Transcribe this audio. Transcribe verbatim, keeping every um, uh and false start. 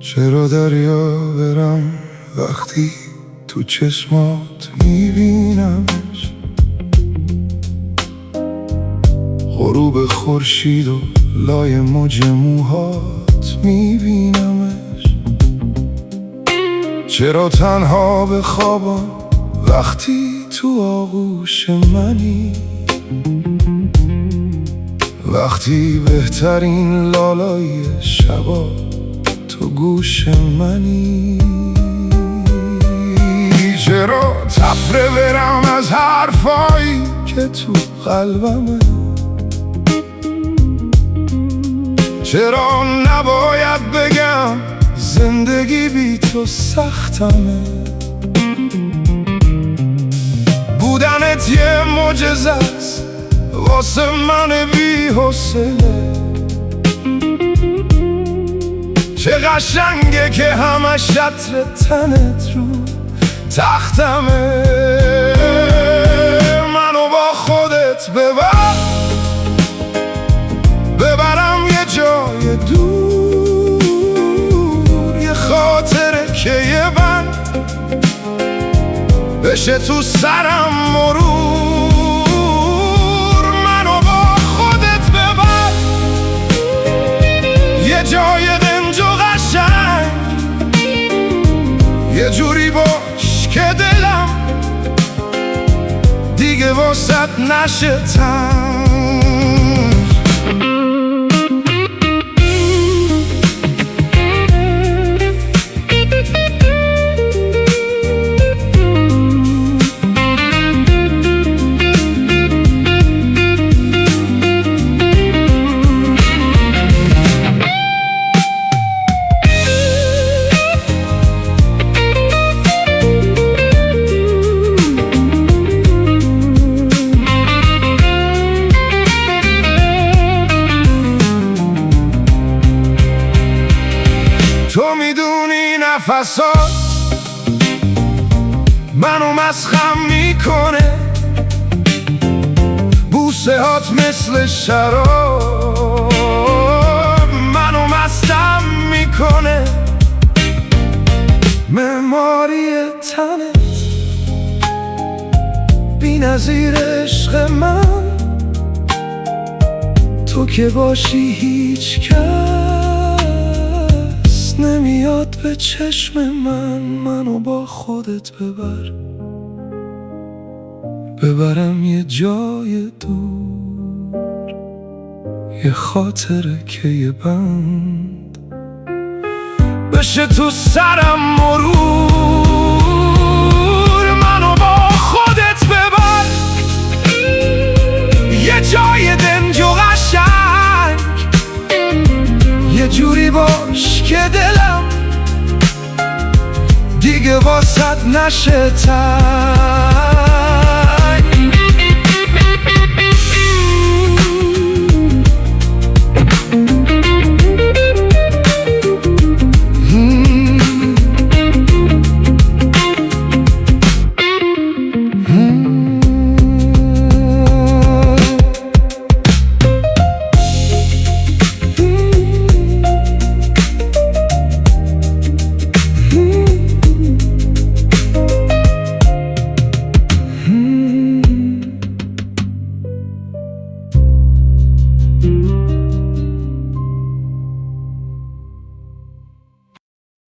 چرا دریا برم وقتی تو چشمات میبینمش، غروب خورشید و لای موج موهات میبینمش. چرا تنها به خوابم وقتی تو آغوش منی، وقتی بهترین لالای شبا تو گوش منی. چرا تفره برم از حرفایی که تو قلبمه، چرا نباید بگم زندگی بی تو سختمه. بودنت یه معجزه است واسه من بی حوصله. چه قشنگه که همش عطر تنت رو تختمه. منو با خودت ببر، ببرم یه جای دور، یه خاطره که یه بند بشه تو سرم مرور. منو با خودت ببر یه جای دنج و قشنگ، یه جوری باش که دلم دیگه واسط نشه تنگ. تو میدونی نفسات منو مسخم میکنه، بوسه هات مثل شراب منو مستم میکنه. معماری تنت بی نظیر عشق من، تو که باشی هیچ کس نمیاد به چشم من. منو با خودت ببر، ببرم یه جای دور، یه خاطره که یه بند بشه تو سرم مرور. منو با خودت ببر یه جای دنج و قشنگ، یه جوری باش که دلم دیگه واسط نشه تنگ.